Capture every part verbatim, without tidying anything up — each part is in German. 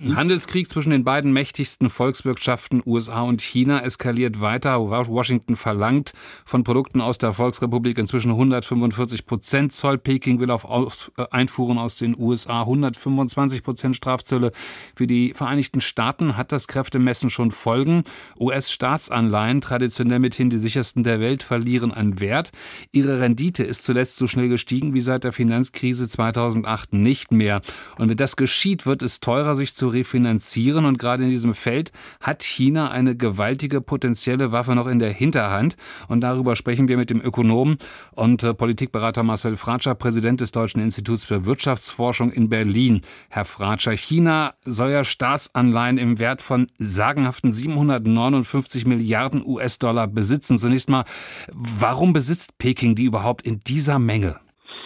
Handelskrieg zwischen den beiden mächtigsten Volkswirtschaften U S A und China eskaliert weiter. Washington verlangt von Produkten aus der Volksrepublik inzwischen hundertfünfundvierzig Prozent Zoll. Peking will auf aus, äh, Einfuhren aus den U S A hundertfünfundzwanzig Prozent Strafzölle. Für die Vereinigten Staaten hat das Kräftemessen schon Folgen. U S-Staatsanleihen, traditionell mithin die sichersten der Welt, verlieren an Wert. Ihre Rendite ist zuletzt so schnell gestiegen wie seit der Finanzkrise zweitausendacht nicht mehr. Und wenn das geschieht, wird es teurer, sich zu refinanzieren. Und gerade in diesem Feld hat China eine gewaltige potenzielle Waffe noch in der Hinterhand. Und darüber sprechen wir mit dem Ökonomen und äh, Politikberater Marcel Fratscher, Präsident des Deutschen Instituts für Wirtschaftsforschung in Berlin. Herr Fratscher, China soll ja Staatsanleihen im Wert von sagenhaften siebenhundertneunundfünfzig Milliarden U S-Dollar besitzen. Zunächst mal, warum besitzt Peking die überhaupt in dieser Menge?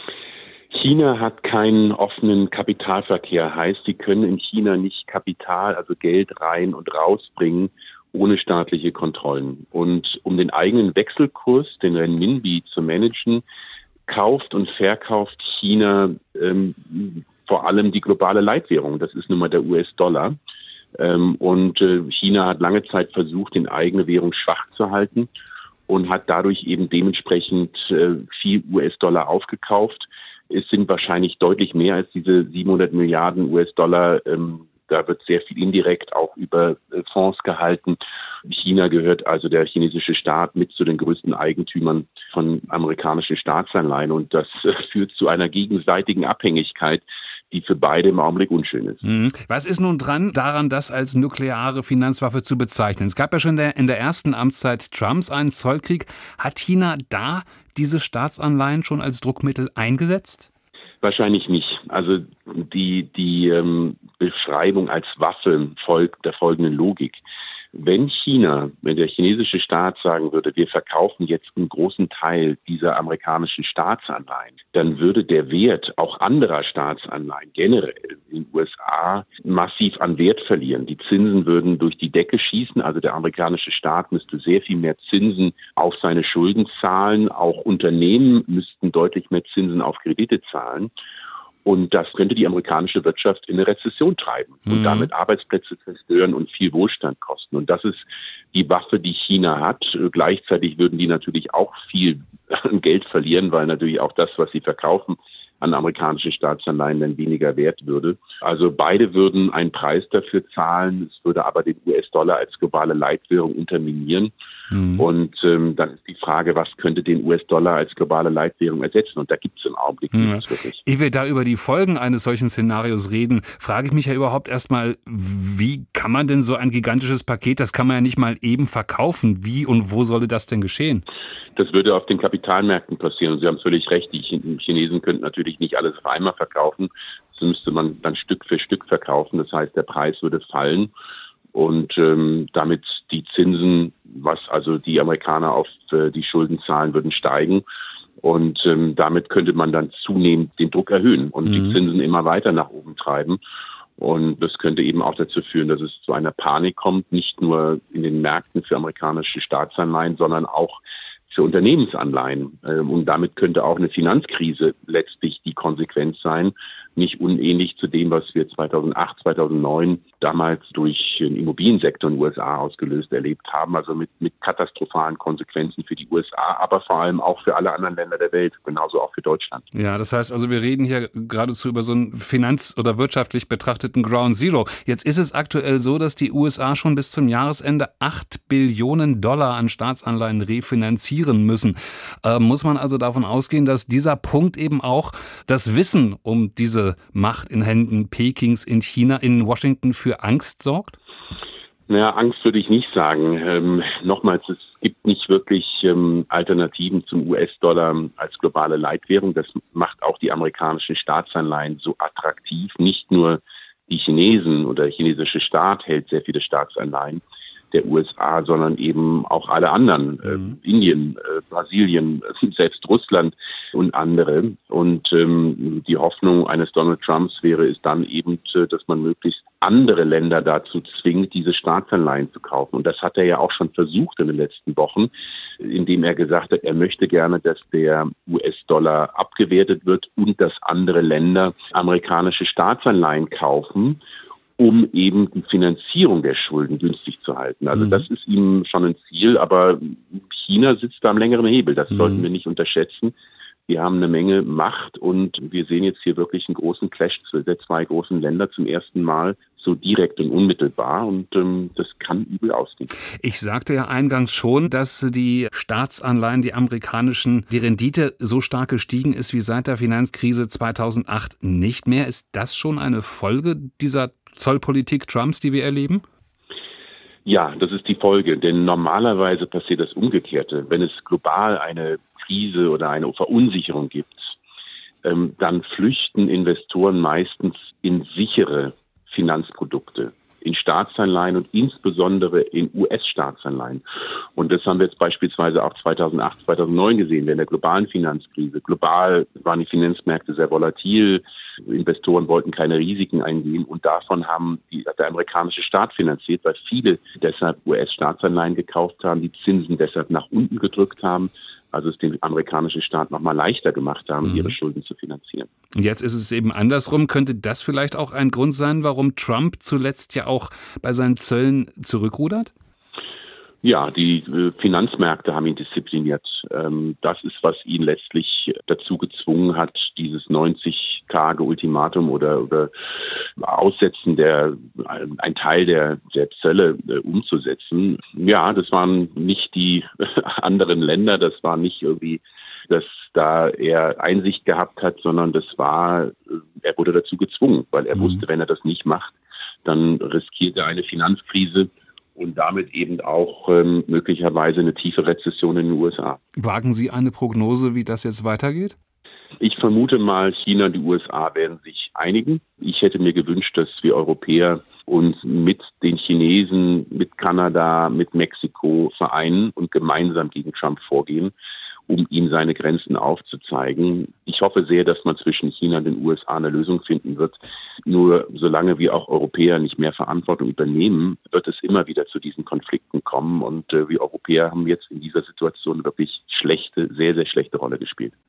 China hat keinen offenen Kapitalverkehr, heißt, sie können in China nicht Kapital, also Geld rein und rausbringen, ohne staatliche Kontrollen. Und um den eigenen Wechselkurs, den Renminbi, zu managen, kauft und verkauft China ähm, vor allem die globale Leitwährung. Das ist nun mal der U S-Dollar. Ähm, und äh, China hat lange Zeit versucht, die eigene Währung schwach zu halten und hat dadurch eben dementsprechend äh, viel U S-Dollar aufgekauft. Es sind wahrscheinlich deutlich mehr als diese siebenhundert Milliarden U S-Dollar. Ähm, da wird sehr viel indirekt auch über äh, Fonds gehalten. China gehört, also der chinesische Staat, mit zu den größten Eigentümern von amerikanischen Staatsanleihen. Und das äh, führt zu einer gegenseitigen Abhängigkeit, die für beide im Augenblick unschön ist. Was ist nun dran, daran das als nukleare Finanzwaffe zu bezeichnen? Es gab ja schon in der, in der ersten Amtszeit Trumps einen Zollkrieg. Hat China da diese Staatsanleihen schon als Druckmittel eingesetzt? Wahrscheinlich nicht. Also die, die ähm, Beschreibung als Waffe folgt der folgenden Logik. Wenn China, wenn der chinesische Staat sagen würde, wir verkaufen jetzt einen großen Teil dieser amerikanischen Staatsanleihen, dann würde der Wert auch anderer Staatsanleihen generell in den U S A massiv an Wert verlieren. Die Zinsen würden durch die Decke schießen, also der amerikanische Staat müsste sehr viel mehr Zinsen auf seine Schulden zahlen. Auch Unternehmen müssten deutlich mehr Zinsen auf Kredite zahlen. Und das könnte die amerikanische Wirtschaft in eine Rezession treiben und mhm. damit Arbeitsplätze zerstören und viel Wohlstand kosten. Und das ist die Waffe, die China hat. Gleichzeitig würden die natürlich auch viel Geld verlieren, weil natürlich auch das, was sie verkaufen, an amerikanische Staatsanleihen dann weniger wert würde. Also beide würden einen Preis dafür zahlen. Es würde aber den U S-Dollar als globale Leitwährung unterminieren. Mhm. Und ähm, dann ist die Frage, was könnte den U S-Dollar als globale Leitwährung ersetzen? Und da gibt es im Augenblick mhm. nichts wirklich. Ehe wir da über die Folgen eines solchen Szenarios reden, frage ich mich ja überhaupt erstmal, wie kann man denn so ein gigantisches Paket, das kann man ja nicht mal eben verkaufen. Wie und wo solle das denn geschehen? Das würde auf den Kapitalmärkten passieren. Und Sie haben völlig recht, die Chinesen könnten natürlich nicht alles auf einmal verkaufen. Das müsste man dann Stück für Stück verkaufen. Das heißt, der Preis würde fallen und ähm, damit die Zinsen, was also die Amerikaner auf äh, die Schulden zahlen, würden steigen. Und ähm, damit könnte man dann zunehmend den Druck erhöhen und mhm. die Zinsen immer weiter nach oben treiben. Und das könnte eben auch dazu führen, dass es zu einer Panik kommt, nicht nur in den Märkten für amerikanische Staatsanleihen, sondern auch für Unternehmensanleihen. Und damit könnte auch eine Finanzkrise letztlich die Konsequenz sein. Nicht unähnlich zu dem, was wir zweitausendacht, zweitausendneun damals durch den Immobiliensektor in den U S A ausgelöst erlebt haben. Also mit, mit katastrophalen Konsequenzen für die U S A, aber vor allem auch für alle anderen Länder der Welt, genauso auch für Deutschland. Ja, das heißt also, wir reden hier geradezu über so einen finanz- oder wirtschaftlich betrachteten Ground Zero. Jetzt ist es aktuell so, dass die U S A schon bis zum Jahresende acht Billionen Dollar an Staatsanleihen refinanzieren müssen. Äh, muss man also davon ausgehen, dass dieser Punkt eben auch das Wissen um diese Macht in Händen Pekings in China, in Washington für Angst sorgt? Naja, Angst würde ich nicht sagen. Ähm, nochmals, es gibt nicht wirklich ähm, Alternativen zum U S-Dollar als globale Leitwährung. Das macht auch die amerikanischen Staatsanleihen so attraktiv. Nicht nur die Chinesen oder der chinesische Staat hält sehr viele Staatsanleihen der U S A, sondern eben auch alle anderen, mhm. äh, Indien, äh, Brasilien, äh, selbst Russland und andere. Und ähm, die Hoffnung eines Donald Trumps wäre es dann eben, äh, dass man möglichst andere Länder dazu zwingt, diese Staatsanleihen zu kaufen. Und das hat er ja auch schon versucht in den letzten Wochen, indem er gesagt hat, er möchte gerne, dass der U S-Dollar abgewertet wird und dass andere Länder amerikanische Staatsanleihen kaufen, um eben die Finanzierung der Schulden günstig zu halten. Also mhm. das ist ihm schon ein Ziel, aber China sitzt da am längeren Hebel. Das mhm. sollten wir nicht unterschätzen. Wir haben eine Menge Macht und wir sehen jetzt hier wirklich einen großen Clash der zwei großen Länder zum ersten Mal so direkt und unmittelbar und ähm, das kann übel ausgehen. Ich sagte ja eingangs schon, dass die Staatsanleihen, die amerikanischen, die Rendite so stark gestiegen ist wie seit der Finanzkrise zweitausendacht nicht mehr. Ist das schon eine Folge dieser Zollpolitik Trumps, die wir erleben? Ja, das ist die Folge, denn normalerweise passiert das Umgekehrte. Wenn es global eine Krise oder eine Verunsicherung gibt, ähm, dann flüchten Investoren meistens in sichere Finanzprodukte, in Staatsanleihen und insbesondere in U S-Staatsanleihen. Und das haben wir jetzt beispielsweise auch zweitausendacht, zweitausendneun gesehen, während der globalen Finanzkrise. Global waren die Finanzmärkte sehr volatil, Investoren wollten keine Risiken eingehen und davon haben die, der amerikanische Staat finanziert, weil viele deshalb U S-Staatsanleihen gekauft haben, die Zinsen deshalb nach unten gedrückt haben, also es den amerikanischen Staat noch mal leichter gemacht haben, mhm. ihre Schulden zu finanzieren. Und jetzt ist es eben andersrum. Könnte das vielleicht auch ein Grund sein, warum Trump zuletzt ja auch bei seinen Zöllen zurückrudert? Ja, die äh, Finanzmärkte haben ihn diszipliniert. Ähm, das ist, was ihn letztlich dazu gezwungen hat, dieses neunzig Tage Ultimatum oder, oder Aussetzen der, ein Teil der, der Zölle äh, umzusetzen. Ja, das waren nicht die anderen Länder, das war nicht irgendwie, dass da er Einsicht gehabt hat, sondern das war, er wurde dazu gezwungen, weil er mhm. wusste, wenn er das nicht macht, dann riskiert er eine Finanzkrise und damit eben auch ähm, möglicherweise eine tiefe Rezession in den U S A. Wagen Sie eine Prognose, wie das jetzt weitergeht? Ich vermute mal, China und die U S A werden sich einigen. Ich hätte mir gewünscht, dass wir Europäer uns mit den Chinesen, mit Kanada, mit Mexiko vereinen und gemeinsam gegen Trump vorgehen, um ihm seine Grenzen aufzuzeigen. Ich hoffe sehr, dass man zwischen China und den U S A eine Lösung finden wird. Nur solange wir auch Europäer nicht mehr Verantwortung übernehmen, wird es immer wieder zu diesen Konflikten kommen. Und äh, wir Europäer haben jetzt in dieser Situation wirklich schlechte, sehr, sehr schlechte Rolle gespielt.